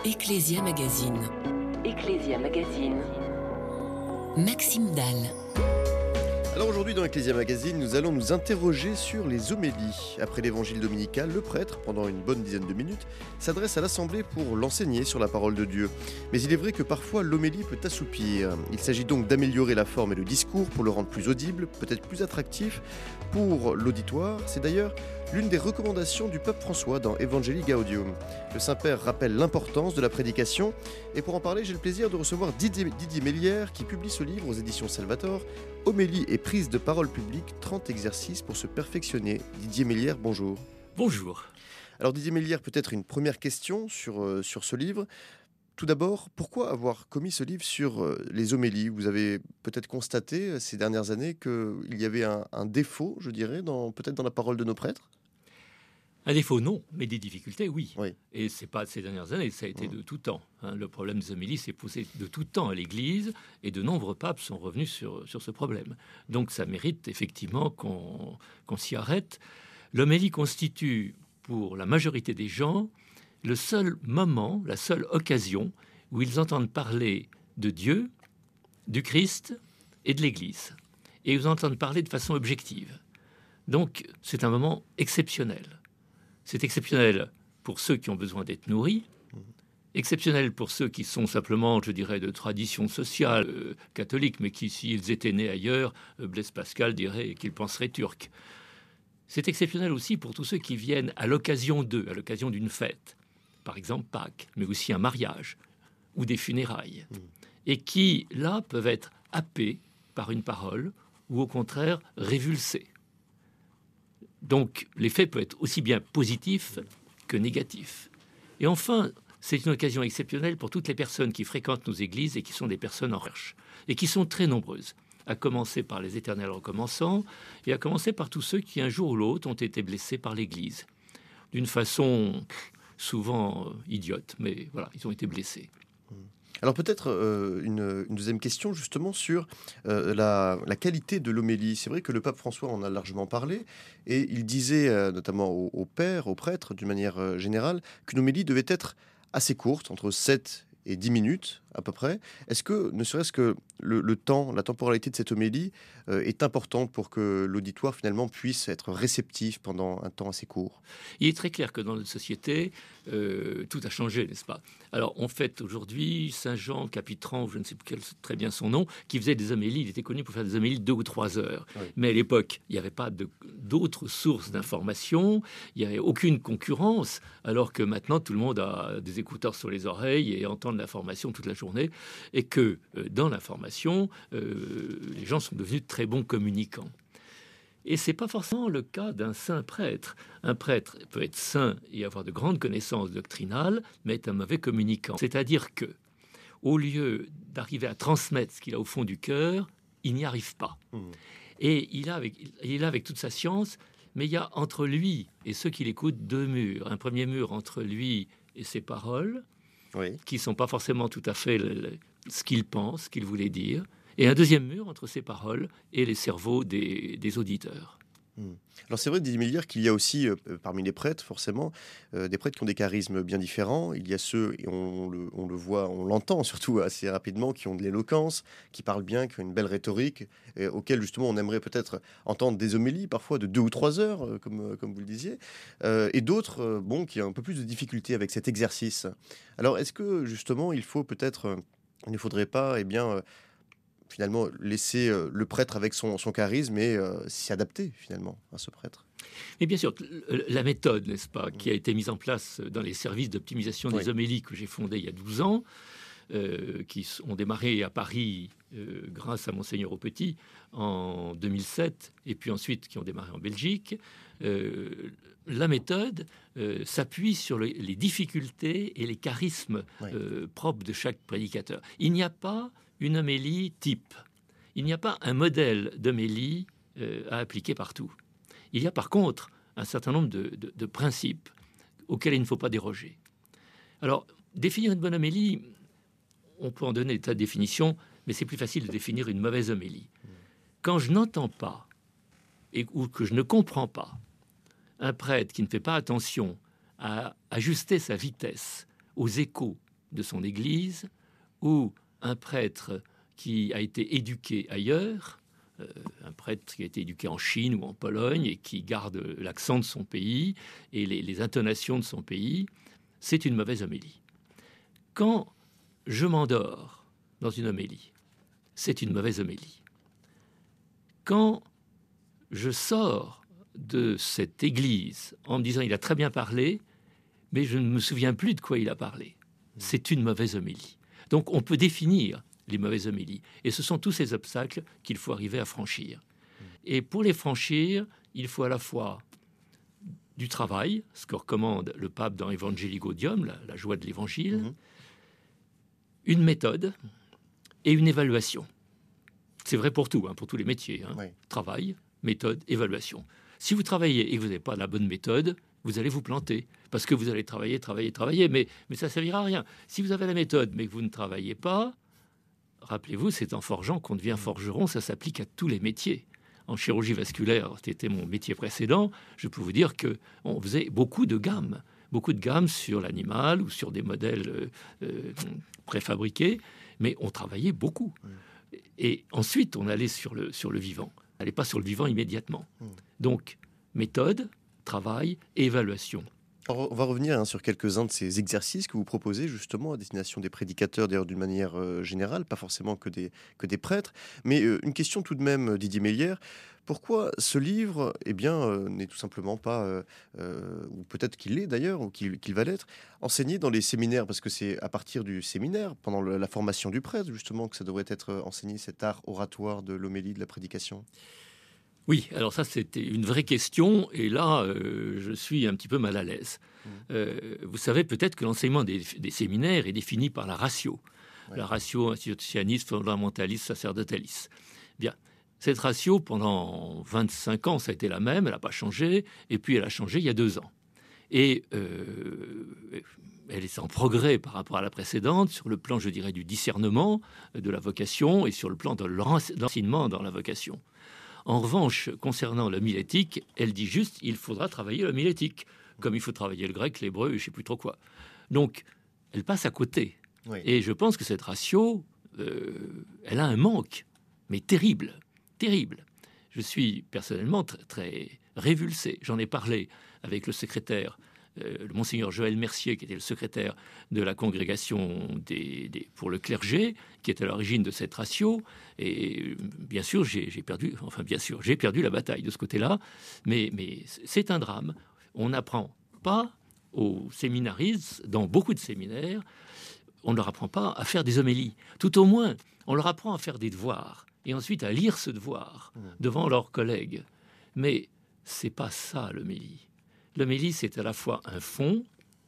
Ecclesia Magazine. Ecclesia Magazine. Maxime Dalle. Alors aujourd'hui dans Ecclesia Magazine, nous allons nous interroger sur les homélies. Après l'évangile dominical, le prêtre, pendant une bonne dizaine de minutes, s'adresse à l'assemblée pour l'enseigner sur la parole de Dieu. Mais il est vrai que parfois l'homélie peut assoupir. Il s'agit donc d'améliorer la forme et le discours pour le rendre plus audible, peut-être plus attractif pour l'auditoire. C'est d'ailleurs l'une des recommandations du pape François dans Evangelii Gaudium. Le Saint-Père rappelle l'importance de la prédication. Et pour en parler, j'ai le plaisir de recevoir Didier Meslière qui publie ce livre aux éditions Salvator, Homélie et prise de parole publique, 30 exercices pour se perfectionner. Didier Meslière, bonjour. Bonjour. Alors Didier Meslière, peut-être une première question sur ce livre. Tout d'abord, pourquoi avoir commis ce livre sur les homélies ? Vous avez peut-être constaté ces dernières années qu'il y avait un défaut, je dirais, peut-être dans la parole de nos prêtres ? Un défaut, non, mais des difficultés, oui. Oui. Et c'est pas de ces dernières années, ça a été de tout temps. Le problème des homélies s'est posé de tout temps à l'Église, et de nombreux papes sont revenus sur ce problème. Donc ça mérite effectivement qu'on s'y arrête. L'homélie constitue, pour la majorité des gens, le seul moment, la seule occasion où ils entendent parler de Dieu, du Christ et de l'Église. Et ils entendent parler de façon objective. Donc c'est un moment exceptionnel. C'est exceptionnel pour ceux qui ont besoin d'être nourris, exceptionnel pour ceux qui sont simplement, je dirais, de tradition sociale catholique, mais qui, s'ils étaient nés ailleurs, Blaise Pascal dirait qu'ils penseraient turcs. C'est exceptionnel aussi pour tous ceux qui viennent à l'occasion à l'occasion d'une fête, par exemple Pâques, mais aussi un mariage ou des funérailles, et qui, là, peuvent être happés par une parole ou au contraire révulsés. Donc, l'effet peut être aussi bien positif que négatif. Et enfin, c'est une occasion exceptionnelle pour toutes les personnes qui fréquentent nos églises et qui sont des personnes en recherche, et qui sont très nombreuses, à commencer par les éternels recommençants, et à commencer par tous ceux qui, un jour ou l'autre, ont été blessés par l'Église, d'une façon souvent idiote, mais voilà, ils ont été blessés. Alors peut-être une deuxième question justement sur la qualité de l'homélie. C'est vrai que le pape François en a largement parlé et il disait notamment aux pères, aux prêtres d'une manière générale, qu'une homélie devait être assez courte, entre 7 et 10 minutes à peu près. Est-ce que, ne serait-ce que le temps, la temporalité de cette homélie est importante pour que l'auditoire finalement puisse être réceptif pendant un temps assez court ? Il est très clair que dans notre société, tout a changé, n'est-ce pas ? Alors, on fête aujourd'hui Saint-Jean Capitran, ou je ne sais plus très bien son nom, qui faisait des homélies. Il était connu pour faire des homélies de 2 ou 3 heures. Oui. Mais à l'époque, il n'y avait pas d'autres sources d'information, il n'y avait aucune concurrence, alors que maintenant, tout le monde a des écouteurs sur les oreilles et entend de l'information toute la journée, et que dans l'information, les gens sont devenus très bons communicants. Et ce n'est pas forcément le cas d'un saint prêtre. Un prêtre peut être saint et avoir de grandes connaissances doctrinales, mais être un mauvais communicant. C'est-à-dire que, au lieu d'arriver à transmettre ce qu'il a au fond du cœur, il n'y arrive pas. Et il est là avec toute sa science, mais il y a entre lui et ceux qui l'écoutent 2 murs. Un premier mur entre lui et ses paroles, oui, qui ne sont pas forcément tout à fait ce qu'il pense, ce qu'il voulait dire, et un deuxième mur entre ses paroles et les cerveaux des auditeurs. Alors c'est vrai, Didier Meslière, qu'il y a aussi parmi les prêtres, forcément, des prêtres qui ont des charismes bien différents. Il y a ceux, et on le voit, on l'entend surtout assez rapidement, qui ont de l'éloquence, qui parlent bien, qui ont une belle rhétorique, auxquels justement on aimerait peut-être entendre des homélies, parfois de 2 ou 3 heures, comme vous le disiez, et d'autres, qui ont un peu plus de difficultés avec cet exercice. Alors est-ce que justement il ne faudrait pas, finalement laisser le prêtre avec son charisme et s'y adapter finalement à ce prêtre. Et bien sûr, la méthode, n'est-ce pas, qui a été mise en place dans les services d'optimisation des homélies que j'ai fondés il y a 12 ans, qui ont démarré à Paris grâce à Monseigneur Aupetit en 2007, et puis ensuite qui ont démarré en Belgique. La méthode s'appuie sur les difficultés et les charismes propres de chaque prédicateur. Il n'y a pas une homélie type. Il n'y a pas un modèle d'homélie à appliquer partout. Il y a par contre un certain nombre de principes auxquels il ne faut pas déroger. Alors, définir une bonne homélie, on peut en donner des tas de définitions, mais c'est plus facile de définir une mauvaise homélie. Quand je n'entends pas ou que je ne comprends pas un prêtre qui ne fait pas attention à ajuster sa vitesse aux échos de son église ou un prêtre qui a été éduqué ailleurs, un prêtre qui a été éduqué en Chine ou en Pologne et qui garde l'accent de son pays et les intonations de son pays, c'est une mauvaise homélie. Quand je m'endors dans une homélie, c'est une mauvaise homélie. Quand je sors de cette église en me disant il a très bien parlé, mais je ne me souviens plus de quoi il a parlé, c'est une mauvaise homélie. Donc on peut définir les mauvaises homélies. Et ce sont tous ces obstacles qu'il faut arriver à franchir. Et pour les franchir, il faut à la fois du travail, ce que recommande le pape dans Evangelii Gaudium, la joie de l'évangile, une méthode et une évaluation. C'est vrai pour tout, pour tous les métiers. Oui. Travail, méthode, évaluation. Si vous travaillez et que vous n'avez pas la bonne méthode, vous allez vous planter. Parce que vous allez travailler, mais ça ne servira à rien. Si vous avez la méthode, mais que vous ne travaillez pas, rappelez-vous, c'est en forgeant qu'on devient forgeron, ça s'applique à tous les métiers. En chirurgie vasculaire, c'était mon métier précédent, je peux vous dire qu'on faisait beaucoup de gammes sur l'animal ou sur des modèles préfabriqués, mais on travaillait beaucoup. Et ensuite, on allait sur le vivant. On n'allait pas sur le vivant immédiatement. Donc, méthode, travail et évaluation. Alors, on va revenir sur quelques-uns de ces exercices que vous proposez justement à destination des prédicateurs, d'ailleurs d'une manière générale, pas forcément que des prêtres. Mais une question tout de même, Didier Mélière, pourquoi ce livre n'est tout simplement pas, ou peut-être qu'il l'est d'ailleurs, ou qu'il va l'être, enseigné dans les séminaires? Parce que c'est à partir du séminaire, pendant la formation du prêtre justement, que ça devrait être enseigné, cet art oratoire de l'homélie, de la prédication. Oui, alors ça c'était une vraie question et là je suis un petit peu mal à l'aise. Vous savez peut-être que l'enseignement des séminaires est défini par la ratio. Ouais. La ratio institutionnaliste, fondamentaliste, sacerdotaliste. Bien, cette ratio pendant 25 ans ça a été la même, elle n'a pas changé et puis elle a changé il y a 2 ans. Et elle est en progrès par rapport à la précédente sur le plan, je dirais, du discernement de la vocation et sur le plan de l'enseignement dans la vocation. En revanche, concernant l'homilétique, elle dit juste il faudra travailler l'homilétique, comme il faut travailler le grec, l'hébreu, je ne sais plus trop quoi. Donc, elle passe à côté. Oui. Et je pense que cette ratio, elle a un manque, mais terrible, terrible. Je suis personnellement très révulsé. J'en ai parlé avec le secrétaire, le monseigneur Joël Mercier, qui était le secrétaire de la congrégation pour le clergé, qui est à l'origine de cette ratio. Et bien sûr, j'ai perdu la bataille de ce côté-là, mais c'est un drame. On n'apprend pas aux séminaristes, dans beaucoup de séminaires, on ne leur apprend pas à faire des homélies. Tout au moins, on leur apprend à faire des devoirs, et ensuite à lire ce devoir devant leurs collègues. Mais c'est pas ça l'homélie. L'homélie, c'est à la fois un fond,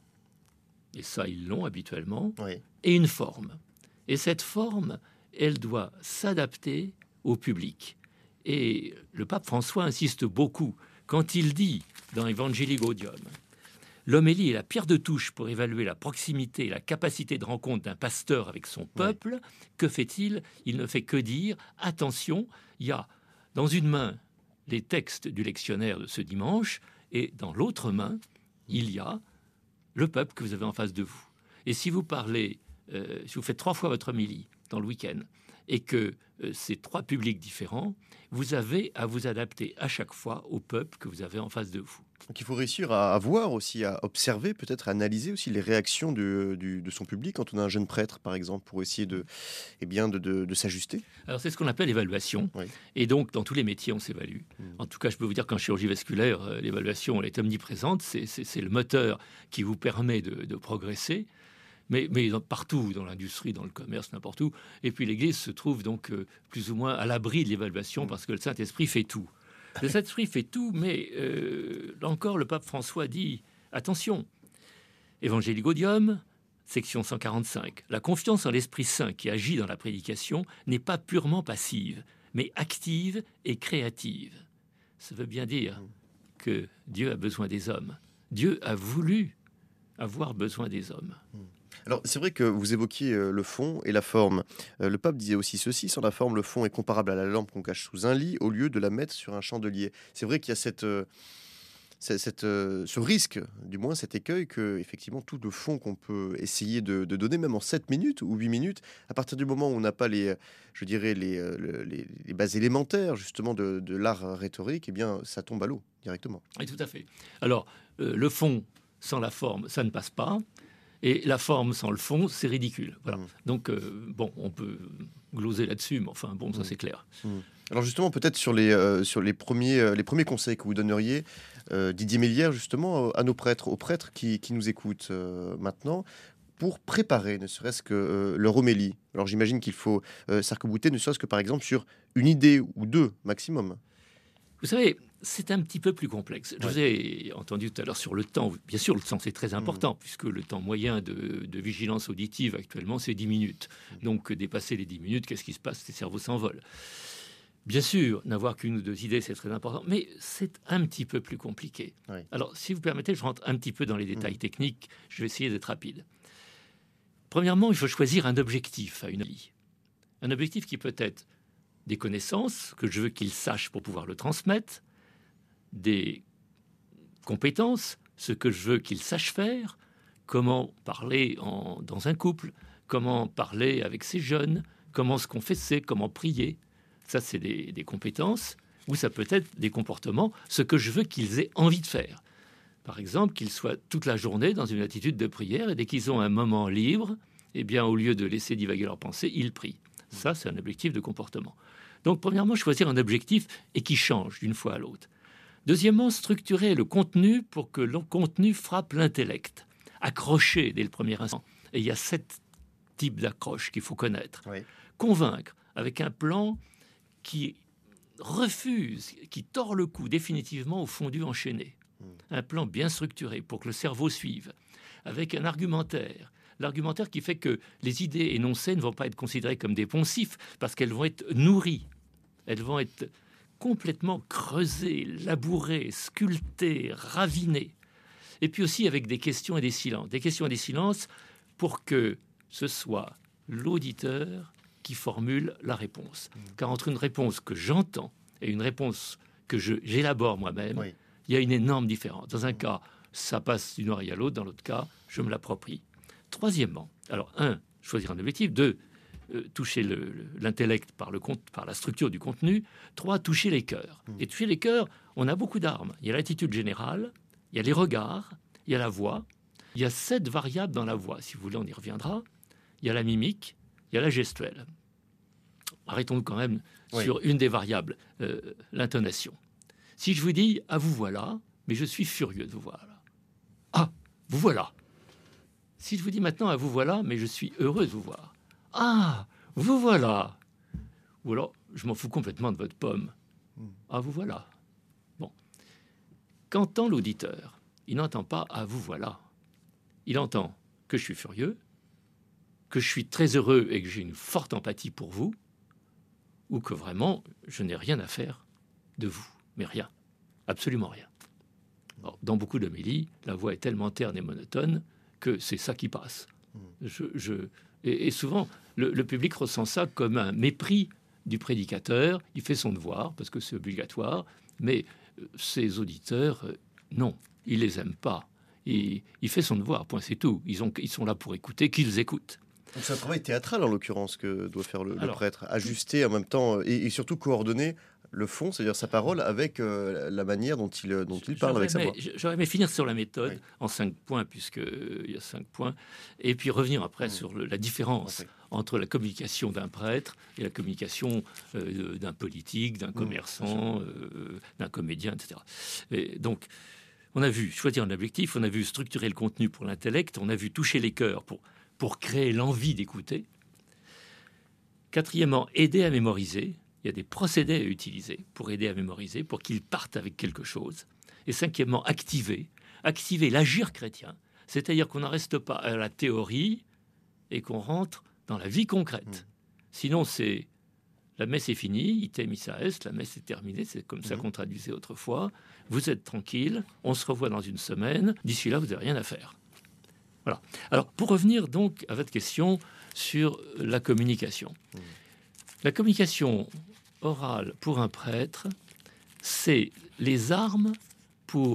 et ça ils l'ont habituellement, oui, et une forme. Et cette forme, elle doit s'adapter au public. Et le pape François insiste beaucoup quand il dit dans Evangelii Gaudium, l'homélie est la pierre de touche pour évaluer la proximité et la capacité de rencontre d'un pasteur avec son peuple. Oui. Que fait-il? Il ne fait que dire, attention, il y a dans une main les textes du lectionnaire de ce dimanche, et dans l'autre main, il y a le peuple que vous avez en face de vous. Et si vous parlez, si vous faites 3 fois votre homélie dans le week-end, et que c'est 3 publics différents, vous avez à vous adapter à chaque fois au peuple que vous avez en face de vous. Donc il faut réussir à voir aussi, à observer, peut-être à analyser aussi les réactions de son public quand on a un jeune prêtre, par exemple, pour essayer de s'ajuster. Alors c'est ce qu'on appelle l'évaluation. Oui. Et donc dans tous les métiers, on s'évalue. En tout cas, je peux vous dire qu'en chirurgie vasculaire, l'évaluation elle est omniprésente. C'est le moteur qui vous permet de progresser. Mais partout, dans l'industrie, dans le commerce, n'importe où. Et puis l'Église se trouve donc plus ou moins à l'abri de l'évaluation parce que le Saint-Esprit fait tout. Le Saint-Esprit fait tout, mais là encore, le pape François dit « Attention, Evangelii Gaudium, section 145. La confiance en l'Esprit Saint qui agit dans la prédication n'est pas purement passive, mais active et créative. » Ça veut bien dire que Dieu a besoin des hommes. Dieu a voulu avoir besoin des hommes. Alors, c'est vrai que vous évoquiez le fond et la forme. Le pape disait aussi ceci, sans la forme, le fond est comparable à la lampe qu'on cache sous un lit au lieu de la mettre sur un chandelier. C'est vrai qu'il y a ce risque, du moins cet écueil que effectivement tout le fond qu'on peut essayer de donner, même en 7 minutes ou 8 minutes, à partir du moment où on n'a pas je dirais les bases élémentaires justement de l'art rhétorique, eh bien ça tombe à l'eau directement. Oui, tout à fait. Alors, le fond sans la forme, ça ne passe pas. Et la forme sans le fond, c'est ridicule. Voilà. Donc, on peut gloser là-dessus, mais enfin, ça c'est clair. Alors justement, peut-être sur les premiers conseils que vous donneriez, Didier Mélière, justement, à nos prêtres, aux prêtres qui nous écoutent maintenant, pour préparer ne serait-ce que leur homélie. Alors j'imagine qu'il faut s'arc-bouter, ne serait-ce que par exemple sur une idée ou deux maximum. Vous savez, c'est un petit peu plus complexe. Je vous ai entendu tout à l'heure sur le temps. Bien sûr, le temps, c'est très important, puisque le temps moyen de vigilance auditive actuellement, c'est 10 minutes. Donc, dépasser les 10 minutes, qu'est-ce qui se passe? Les cerveaux s'envolent. Bien sûr, n'avoir qu'une ou deux idées, c'est très important, mais c'est un petit peu plus compliqué. Oui. Alors, si vous permettez, je rentre un petit peu dans les détails techniques. Je vais essayer d'être rapide. Premièrement, il faut choisir un objectif à une vie. Un objectif qui peut être des connaissances que je veux qu'il sache pour pouvoir le transmettre, des compétences, ce que je veux qu'il sache faire, comment parler dans un couple, comment parler avec ses jeunes, comment se confesser, comment prier. Ça, c'est des compétences, ou ça peut être des comportements, ce que je veux qu'ils aient envie de faire. Par exemple, qu'ils soient toute la journée dans une attitude de prière, et dès qu'ils ont un moment libre, eh bien, au lieu de laisser divaguer leurs pensées, ils prient. Ça, c'est un objectif de comportement. Donc, premièrement, choisir un objectif et qui change d'une fois à l'autre. Deuxièmement, structurer le contenu pour que le contenu frappe l'intellect. Accrocher dès le premier instant. Et il y a 7 types d'accroches qu'il faut connaître. Oui. Convaincre avec un plan qui refuse, qui tord le cou définitivement au fondu enchaîné. Un plan bien structuré pour que le cerveau suive. Avec un argumentaire. L'argumentaire qui fait que les idées énoncées ne vont pas être considérées comme des poncifs parce qu'elles vont être nourries. Elles vont être complètement creusées, labourées, sculptées, ravinées. Et puis aussi avec des questions et des silences. Des questions et des silences pour que ce soit l'auditeur qui formule la réponse. Car entre une réponse que j'entends et une réponse que j'élabore moi-même, il y a une énorme différence. Dans un cas, ça passe d'une oreille à l'autre. Dans l'autre cas, je me l'approprie. Troisièmement, alors choisir un objectif. 2, toucher l'intellect par la structure du contenu. 3, toucher les cœurs. Et toucher les cœurs, on a beaucoup d'armes. Il y a l'attitude générale, il y a les regards, il y a la voix. Il y a 7 variables dans la voix. Si vous voulez, on y reviendra. Il y a la mimique, il y a la gestuelle. Arrêtons-nous quand même sur une des variables, l'intonation. Si je vous dis « ah, vous voilà », mais je suis furieux de vous voir. Ah, vous voilà. Si je vous dis maintenant « ah, vous voilà », mais je suis heureux de vous voir. Ah, vous voilà. Ou alors, je m'en fous complètement de votre pomme. Ah, vous voilà. Bon. Qu'entend l'auditeur? Il n'entend pas « ah, vous voilà ». Il entend que je suis furieux, que je suis très heureux et que j'ai une forte empathie pour vous, ou que vraiment, je n'ai rien à faire de vous. Mais rien. Absolument rien. Alors, dans beaucoup d'homélies, la voix est tellement terne et monotone que c'est ça qui passe. Et souvent, le public ressent ça comme un mépris du prédicateur. Il fait son devoir, parce que c'est obligatoire, mais ses auditeurs, non, il les aime pas. Il fait son devoir, point, c'est tout. Ils sont là pour écouter, qu'ils écoutent. Donc c'est un travail théâtral, en l'occurrence, que doit faire le prêtre. Ajuster en même temps, et surtout coordonner le fond, c'est-à-dire sa parole, avec la manière dont il parle avec sa voix. J'aurais aimé finir sur la méthode, en 5 points, puisqu'il y a 5 points, et puis revenir après sur la différence entre la communication d'un prêtre et la communication d'un politique, d'un commerçant, d'un comédien, etc. Et donc, on a vu choisir un objectif, on a vu structurer le contenu pour l'intellect, on a vu toucher les cœurs pour créer l'envie d'écouter. Quatrièmement, aider à mémoriser. Il y a des procédés à utiliser pour aider à mémoriser, pour qu'ils partent avec quelque chose. Et cinquièmement, activer l'agir chrétien. C'est-à-dire qu'on n'en reste pas à la théorie et qu'on rentre dans la vie concrète. Sinon, c'est la messe est finie, ite missa est, la messe est terminée, c'est comme ça qu'on traduisait autrefois. Vous êtes tranquille, on se revoit dans une semaine. D'ici là, vous n'avez rien à faire. Voilà. Alors, pour revenir donc à votre question sur la communication. La communication orale pour un prêtre, c'est les armes pour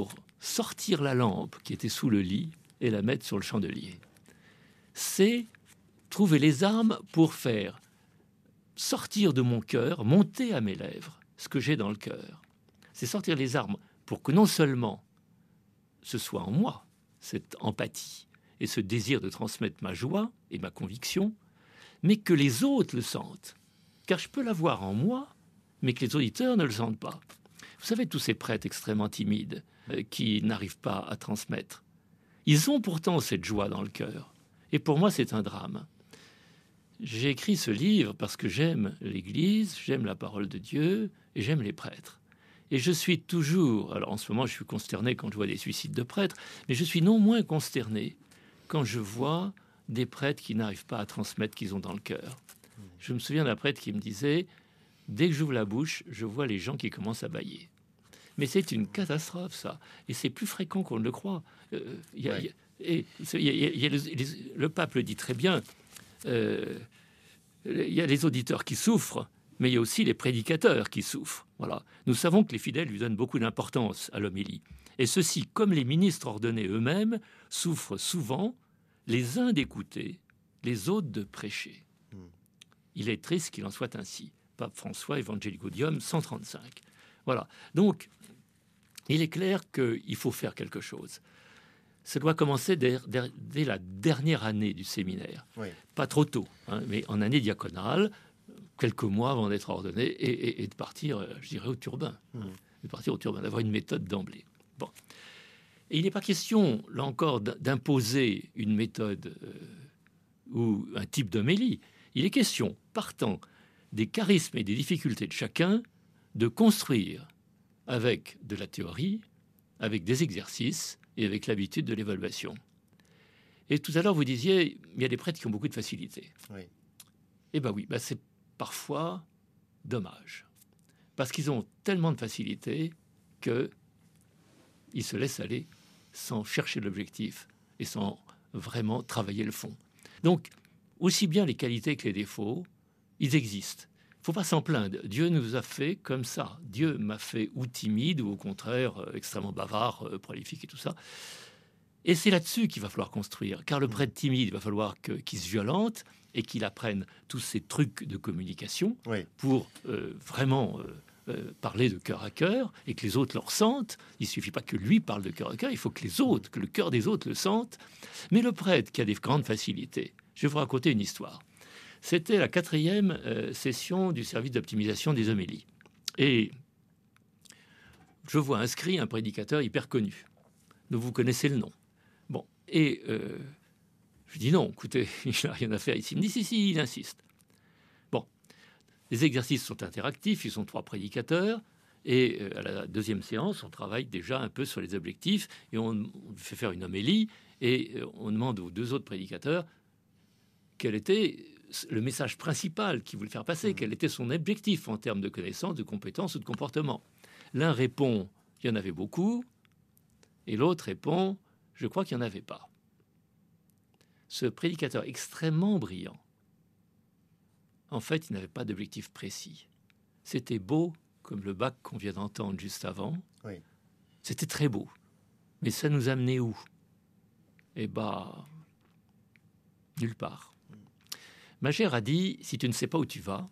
sortir la lampe qui était sous le lit et la mettre sur le chandelier. C'est trouver les armes pour faire sortir de mon cœur, monter à mes lèvres, ce que j'ai dans le cœur. C'est sortir les armes pour que non seulement ce soit en moi, cette empathie et ce désir de transmettre ma joie et ma conviction, mais que les autres le sentent. Car je peux l'avoir en moi, mais que les auditeurs ne le sentent pas. Vous savez, tous ces prêtres extrêmement timides qui n'arrivent pas à transmettre, ils ont pourtant cette joie dans le cœur. Et pour moi, c'est un drame. J'ai écrit ce livre parce que j'aime l'Église, j'aime la parole de Dieu et j'aime les prêtres. Et je suis toujours, alors en ce moment je suis consterné quand je vois des suicides de prêtres, mais je suis non moins consterné quand je vois des prêtres qui n'arrivent pas à transmettre qu'ils ont dans le cœur. Je me souviens d'un prêtre qui me disait, dès que j'ouvre la bouche, je vois les gens qui commencent à bâiller. Mais c'est une catastrophe, ça. Et c'est plus fréquent qu'on ne le croit. Le pape le dit très bien, il y a les auditeurs qui souffrent, mais il y a aussi les prédicateurs qui souffrent. Voilà. Nous savons que les fidèles lui donnent beaucoup d'importance à l'homélie. Et ceux-ci, comme les ministres ordonnés eux-mêmes, souffrent souvent, les uns d'écouter, les autres de prêcher. Il est triste qu'il en soit ainsi. Pape François, Evangelii Gaudium, 135. Voilà. Donc, il est clair qu'il faut faire quelque chose. Ça doit commencer dès la dernière année du séminaire. Oui. Pas trop tôt, hein, mais en année diaconale, quelques mois avant d'être ordonné et de partir, je dirais, au turbin. De partir au turbin, d'avoir une méthode d'emblée. Bon. Et il n'est pas question, là encore, d'imposer une méthode ou un type d'homélie. Il est question, partant des charismes et des difficultés de chacun, de construire avec de la théorie, avec des exercices et avec l'habitude de l'évaluation. Et tout à l'heure, vous disiez, il y a des prêtres qui ont beaucoup de facilité. Oui. Eh bien oui, c'est parfois dommage. Parce qu'ils ont tellement de facilité qu'ils se laissent aller sans chercher l'objectif et sans vraiment travailler le fond. Donc, aussi bien les qualités que les défauts, ils existent. Il ne faut pas s'en plaindre. Dieu nous a fait comme ça. Dieu m'a fait ou timide ou au contraire extrêmement bavard, prolifique et tout ça. Et c'est là-dessus qu'il va falloir construire. Car le prêtre timide, il va falloir qu'il se violente et qu'il apprenne tous ces trucs de communication pour vraiment parler de cœur à cœur et que les autres le ressentent. Il ne suffit pas que lui parle de cœur à cœur, il faut que les autres, que le cœur des autres le sentent. Mais le prêtre qui a des grandes facilités, je vais vous raconter une histoire. C'était la 4e session du service d'optimisation des homélies. Et je vois inscrit un prédicateur hyper connu. Donc vous connaissez le nom. Bon, et je dis non, écoutez, il n'a rien à faire ici. Il me dit si, il insiste. Bon, les exercices sont interactifs, ils sont 3 prédicateurs. Et à la 2e séance, on travaille déjà un peu sur les objectifs et on fait faire une homélie et on demande aux 2 autres prédicateurs quel était le message principal qu'il voulait faire passer, quel était son objectif en termes de connaissances, de compétences ou de comportement. L'un répond, il y en avait beaucoup, et l'autre répond, je crois qu'il n'y en avait pas. Ce prédicateur extrêmement brillant, en fait, il n'avait pas d'objectif précis. C'était beau, comme le Bach qu'on vient d'entendre juste avant. Oui. C'était très beau. Mais ça nous amenait où? Eh bien, nulle part. Magère a dit, si tu ne sais pas où tu vas,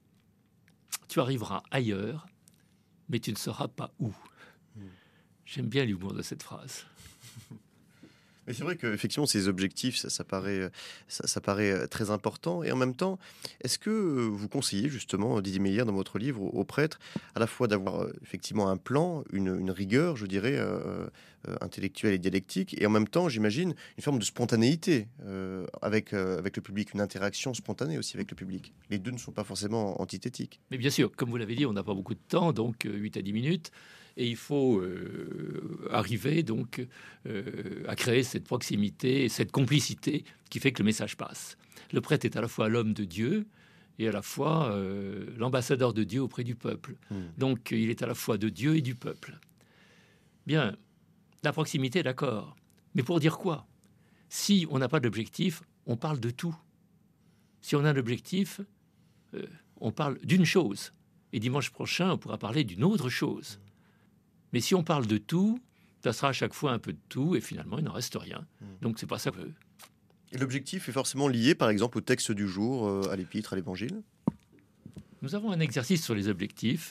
tu arriveras ailleurs, mais tu ne sauras pas où. J'aime bien l'humour de cette phrase. Mais c'est vrai qu'effectivement, ces objectifs, ça paraît très important. Et en même temps, est-ce que vous conseillez justement, Didier Meyer, dans votre livre, aux prêtres, à la fois d'avoir effectivement un plan, une rigueur, je dirais, intellectuelle et dialectique, et en même temps, j'imagine, une forme de spontanéité avec le public, une interaction spontanée aussi avec le public. Les deux ne sont pas forcément antithétiques. Mais bien sûr, comme vous l'avez dit, on n'a pas beaucoup de temps, donc 8 à 10 minutes. Et il faut arriver donc à créer cette proximité, cette complicité qui fait que le message passe. Le prêtre est à la fois l'homme de Dieu et à la fois l'ambassadeur de Dieu auprès du peuple. Donc il est à la fois de Dieu et du peuple. Bien, la proximité, d'accord. Mais pour dire quoi? Si on n'a pas d'objectif, on parle de tout. Si on a un objectif, on parle d'une chose. Et dimanche prochain, on pourra parler d'une autre chose. Mais si on parle de tout, Ça sera à chaque fois un peu de tout, et finalement, il n'en reste rien. Donc, c'est pas ça que... Et l'objectif est forcément lié, par exemple, au texte du jour, à l'épître, à l'évangile? Nous avons un exercice sur les objectifs.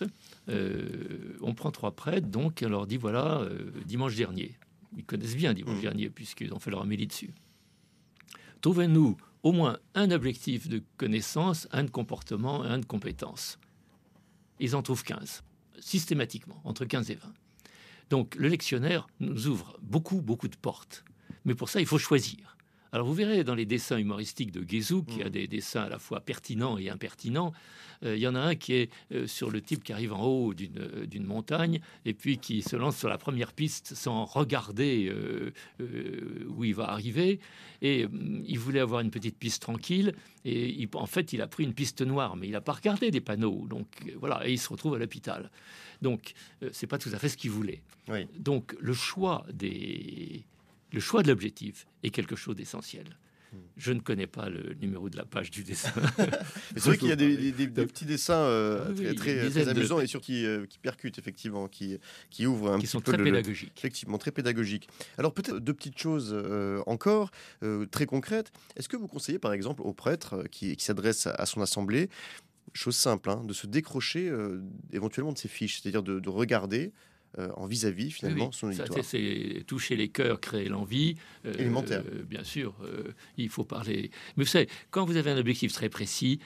On prend 3 prêtres, donc on leur dit, voilà, dimanche dernier. Ils connaissent bien dimanche dernier, puisqu'ils ont fait leur homélie dessus. Trouvez-nous au moins un objectif de connaissance, un de comportement, un de compétence. Ils en trouvent 15, systématiquement, entre 15 et 20. Donc le lectionnaire nous ouvre beaucoup de portes. Mais pour ça, il faut choisir. Alors vous verrez dans les dessins humoristiques de Guézou, qui a des dessins à la fois pertinents et impertinents, il y en a un qui est sur le type qui arrive en haut d'une montagne et puis qui se lance sur la première piste sans regarder où il va arriver. Et il voulait avoir une petite piste tranquille et en fait il a pris une piste noire, mais il n'a pas regardé des panneaux. Donc voilà, et il se retrouve à l'hôpital. Donc c'est pas tout à fait ce qu'il voulait. Oui. Donc le choix de l'objectif est quelque chose d'essentiel. Je ne connais pas le numéro de la page du dessin. C'est vrai qu'il y a des petits dessins très amusants et surtout qui percutent, effectivement, qui ouvrent un qui petit sont peu très pédagogiques. Effectivement, très pédagogiques. Alors peut-être 2 petites choses encore, très concrètes. Est-ce que vous conseillez, par exemple, au prêtre qui s'adresse à son assemblée, chose simple, de se décrocher éventuellement de ses fiches, c'est-à-dire de regarder en vis-à-vis finalement son auditoire. C'est toucher les cœurs, créer l'envie. Élémentaire. Bien sûr, il faut parler. Mais vous savez, quand vous avez un objectif très précis,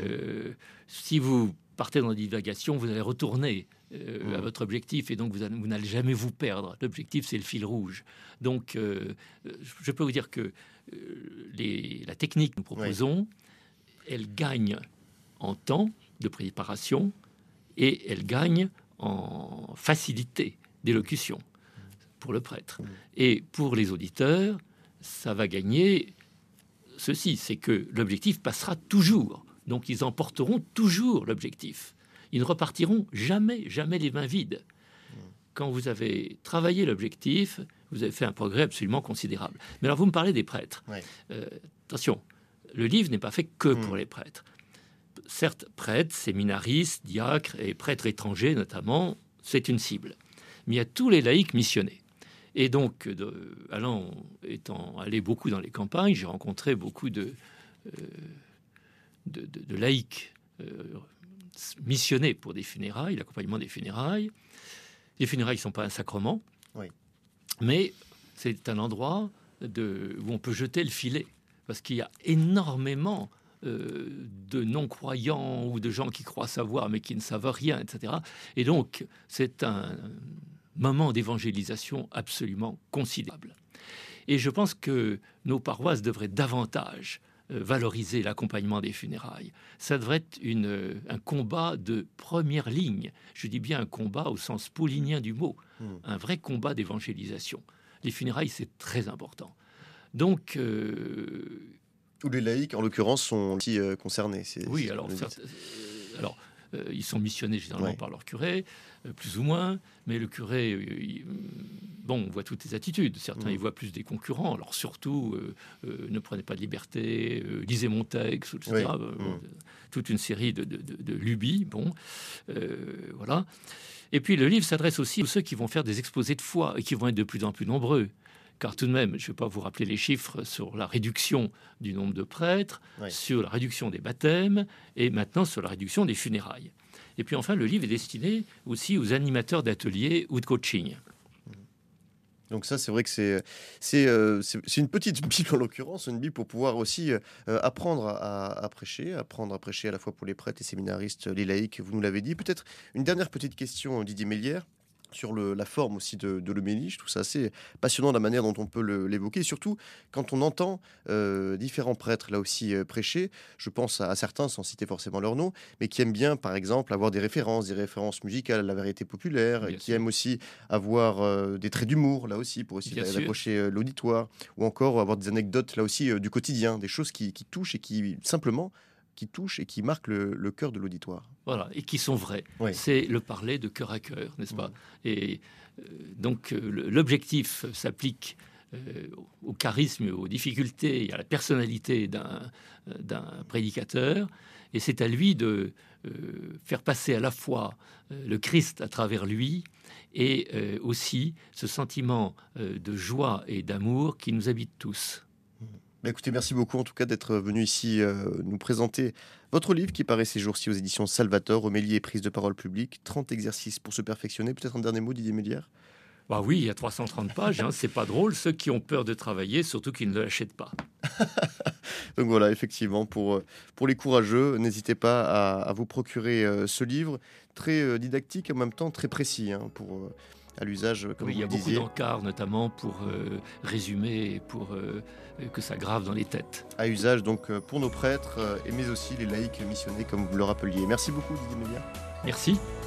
si vous partez dans la divagation, vous allez retourner à votre objectif et donc vous n'allez jamais vous perdre. L'objectif, c'est le fil rouge. Donc, je peux vous dire que la technique que nous proposons, elle gagne en temps de préparation et elle gagne en facilité d'élocution pour le prêtre. Et pour les auditeurs, ça va gagner ceci, c'est que l'objectif passera toujours. Donc ils emporteront toujours l'objectif. Ils ne repartiront jamais les mains vides. Quand vous avez travaillé l'objectif, vous avez fait un progrès absolument considérable. Mais alors vous me parlez des prêtres. Attention, le livre n'est pas fait que pour les prêtres. Certes, prêtres, séminaristes, diacres et prêtres étrangers notamment, c'est une cible. Mais il y a tous les laïcs missionnés. Et donc, étant allé beaucoup dans les campagnes, j'ai rencontré beaucoup de laïcs missionnés pour des funérailles, l'accompagnement des funérailles. Les funérailles ne sont pas un sacrement, mais c'est un endroit où on peut jeter le filet, parce qu'il y a énormément de non-croyants ou de gens qui croient savoir mais qui ne savent rien, etc. Et donc, c'est un moment d'évangélisation absolument considérable. Et je pense que nos paroisses devraient davantage valoriser l'accompagnement des funérailles. Ça devrait être un combat de première ligne. Je dis bien un combat au sens paulinien du mot, un vrai combat d'évangélisation. Les funérailles, c'est très important. Donc... Tous les laïcs, en l'occurrence, sont aussi concernés. Oui, alors, ils sont missionnés généralement par leur curé, plus ou moins, mais le curé, on voit toutes les attitudes. Certains, ils voient plus des concurrents. Alors surtout, ne prenez pas de liberté, lisez mon texte, etc. Toute une série de lubies. Voilà. Et puis le livre s'adresse aussi à ceux qui vont faire des exposés de foi et qui vont être de plus en plus nombreux. Car tout de même, je ne vais pas vous rappeler les chiffres sur la réduction du nombre de prêtres, sur la réduction des baptêmes et maintenant sur la réduction des funérailles. Et puis enfin, le livre est destiné aussi aux animateurs d'ateliers ou de coaching. Donc ça, c'est vrai que c'est une petite Bible en l'occurrence, une Bible pour pouvoir aussi apprendre à prêcher à la fois pour les prêtres, les séminaristes, les laïcs, vous nous l'avez dit. Peut-être une dernière petite question, Didier Mélière, sur la forme aussi de l'homélie. Je trouve ça assez passionnant la manière dont on peut l'évoquer, et surtout quand on entend différents prêtres là aussi prêcher. Je pense à certains, sans citer forcément leur nom, mais qui aiment bien par exemple avoir des références musicales, la variété populaire, qui aiment aussi avoir des traits d'humour là aussi pour essayer d'accrocher l'auditoire, ou encore avoir des anecdotes là aussi du quotidien, des choses qui touchent et qui simplement marquent le cœur de l'auditoire. Voilà, et qui sont vrais. C'est le parler de cœur à cœur, n'est-ce pas? Et donc l'objectif s'applique au charisme, aux difficultés et à la personnalité d'un prédicateur. Et c'est à lui de faire passer à la fois le Christ à travers lui et aussi ce sentiment de joie et d'amour qui nous habite tous. Écoutez, merci beaucoup en tout cas d'être venu ici nous présenter votre livre qui paraît ces jours-ci aux éditions Salvator, Homélie et prise de parole publique, 30 exercices pour se perfectionner. Peut-être un dernier mot, Didier Mélière? Bah oui, il y a 330 pages, c'est pas drôle. Ceux qui ont peur de travailler, surtout qu'ils ne l'achètent pas. Donc voilà, effectivement, pour les courageux, n'hésitez pas à vous procurer ce livre, très didactique et en même temps très précis, pour à l'usage, comme Oui, il y vous a le beaucoup disiez. d'encarts, notamment pour résumer et pour que ça grave dans les têtes. À usage donc pour nos prêtres, mais aussi les laïcs missionnés, comme vous le rappeliez. Merci beaucoup, Didier Mélière. Merci.